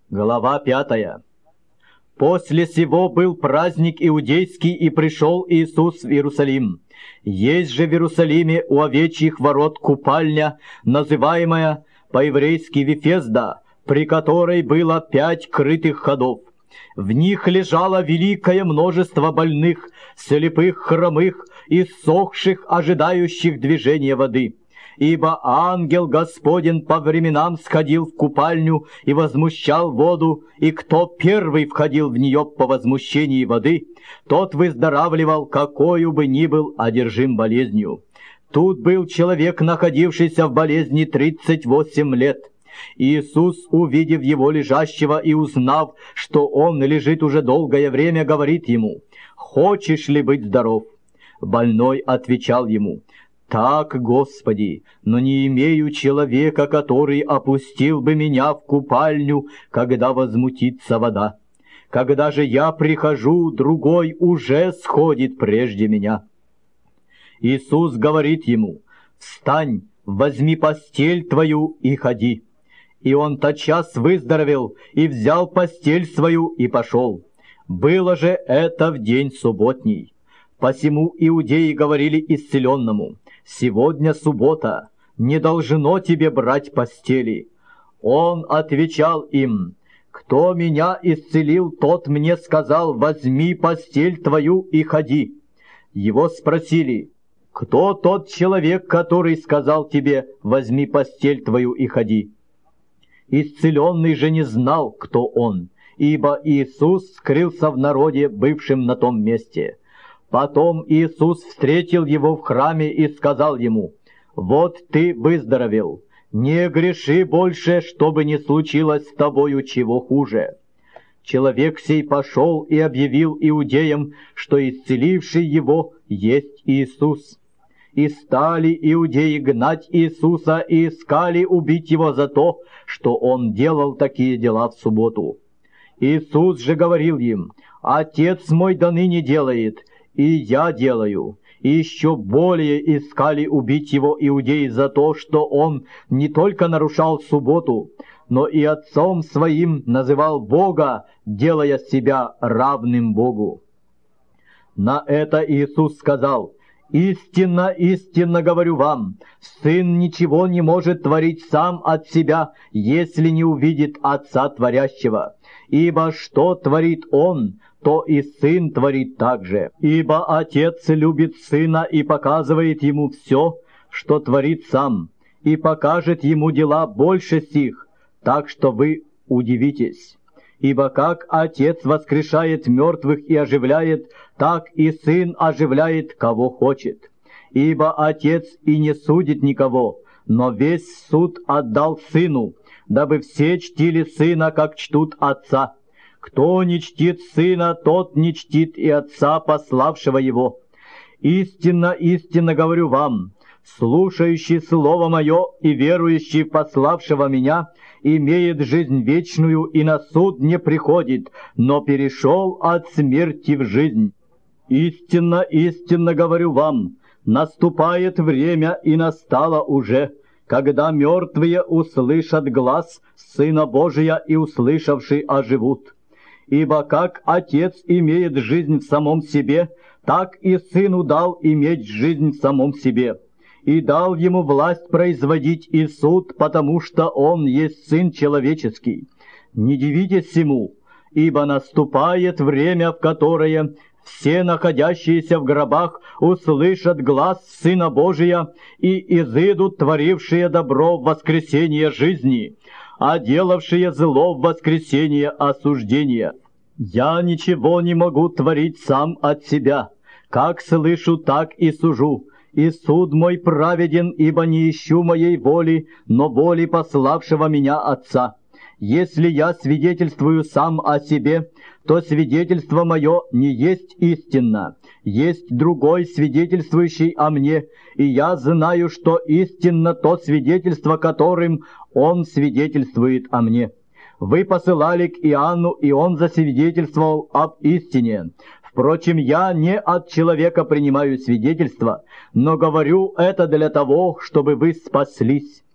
Глава 5. После сего был праздник иудейский, и пришел Иисус в Иерусалим. Есть же в Иерусалиме у овечьих ворот купальня, называемая по-еврейски Вифезда, при которой было 5 крытых ходов. В них лежало великое множество больных, слепых, хромых, иссохших, ожидающих движения воды. Ибо ангел Господень по временам сходил в купальню и возмущал воду, и кто первый входил в нее по возмущении воды, тот выздоравливал, какою бы ни был одержим болезнью. Тут был человек, находившийся в болезни 38 лет. Иисус, увидев его лежащего и узнав, что он лежит уже долгое время, говорит ему: «Хочешь ли быть здоров?» Больной отвечал ему: «Так, Господи, но не имею человека, который опустил бы меня в купальню, когда возмутится вода. Когда же я прихожу, другой уже сходит прежде меня». Иисус говорит ему: «Встань, возьми постель твою и ходи». И он тотчас выздоровел, и взял постель свою и пошел. Было же это в день субботний. Посему иудеи говорили исцеленному: «Сегодня суббота, не должно тебе брать постели». Он отвечал им: «Кто меня исцелил, тот мне сказал: возьми постель твою и ходи». Его спросили: «Кто тот человек, который сказал тебе: возьми постель твою и ходи?» Исцеленный же не знал, кто он, ибо Иисус скрылся в народе, бывшем на том месте. Потом Иисус встретил его в храме и сказал ему: «Вот ты выздоровел, не греши больше, чтобы не случилось с тобою чего хуже». Человек сей пошел и объявил иудеям, что исцеливший его есть Иисус. И стали иудеи гнать Иисуса и искали убить его за то, что он делал такие дела в субботу. Иисус же говорил им: «Отец мой доныне делает, и я делаю». И еще более искали убить его иудеи за то, что он не только нарушал субботу, но и отцом своим называл Бога, делая себя равным Богу. На это Иисус сказал: «Истинно, истинно говорю вам, Сын ничего не может творить сам от себя, если не увидит Отца Творящего. Ибо что творит Он, то и Сын творит также. Ибо Отец любит Сына и показывает Ему все, что творит Сам, и покажет Ему дела больше сих, так что вы удивитесь. Ибо как Отец воскрешает мертвых и оживляет, так и Сын оживляет, кого хочет. Ибо Отец и не судит никого, но весь суд отдал Сыну, дабы все чтили Сына, как чтут Отца. Кто не чтит Сына, тот не чтит и Отца, пославшего Его. Истинно, истинно говорю вам, слушающий Слово Мое и верующий в пославшего Меня имеет жизнь вечную и на суд не приходит, но перешел от смерти в жизнь. Истинно, истинно говорю вам, наступает время и настало уже, когда мертвые услышат глас Сына Божия и, услышавши, оживут. Ибо как Отец имеет жизнь в самом себе, так и Сыну дал иметь жизнь в самом себе. И дал Ему власть производить и суд, потому что Он есть Сын Человеческий. Не дивитесь Сему, ибо наступает время, в которое все находящиеся в гробах услышат глас Сына Божия и изыдут творившие добро в воскресение жизни, а делавшие зло в воскресение осуждения. Я ничего не могу творить сам от себя, как слышу, так и сужу. И суд мой праведен, ибо не ищу моей воли, но воли пославшего меня Отца. Если я свидетельствую сам о себе, то свидетельство мое не есть истинно. Есть другой, свидетельствующий о мне, и я знаю, что истинно то свидетельство, которым он свидетельствует о мне. Вы посылали к Иоанну, и он засвидетельствовал об истине. Впрочем, я не от человека принимаю свидетельство, но говорю это для того, чтобы вы спаслись.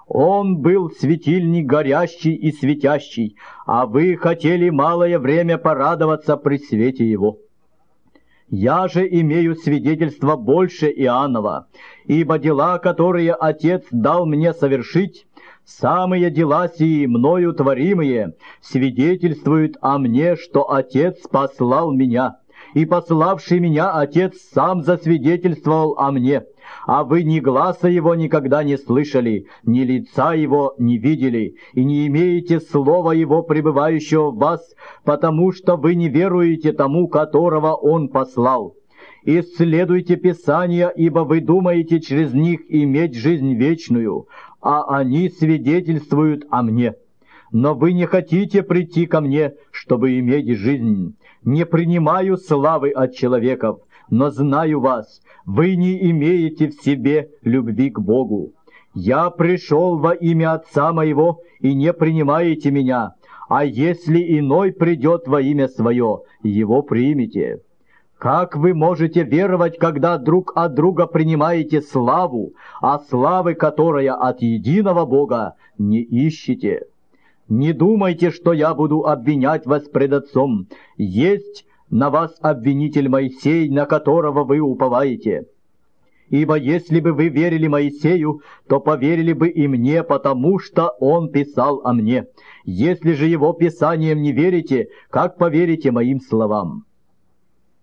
Он был светильник горящий и светящий, а вы хотели малое время порадоваться при свете его. Я же имею свидетельство больше Иоаннова, ибо дела, которые Отец дал мне совершить, самые дела сии мною творимые, свидетельствуют о мне, что Отец послал меня, и пославший меня Отец сам засвидетельствовал о мне, а вы ни гласа его никогда не слышали, ни лица его не видели, и не имеете слова его, пребывающего в вас, потому что вы не веруете тому, которого он послал. Исследуйте Писания, ибо вы думаете через них иметь жизнь вечную, а они свидетельствуют о мне. Но вы не хотите прийти ко мне, чтобы иметь жизнь. Не принимаю славы от человеков, но знаю вас, вы не имеете в себе любви к Богу. Я пришел во имя Отца моего, и не принимаете меня, а если иной придет во имя свое, его примите. Как вы можете веровать, когда друг от друга принимаете славу, а славы, которая от единого Бога, не ищете? Не думайте, что я буду обвинять вас пред Отцом. Есть на вас обвинитель Моисей, на которого вы уповаете. Ибо если бы вы верили Моисею, то поверили бы и мне, потому что он писал о мне. Если же его писанием не верите, как поверите моим словам?»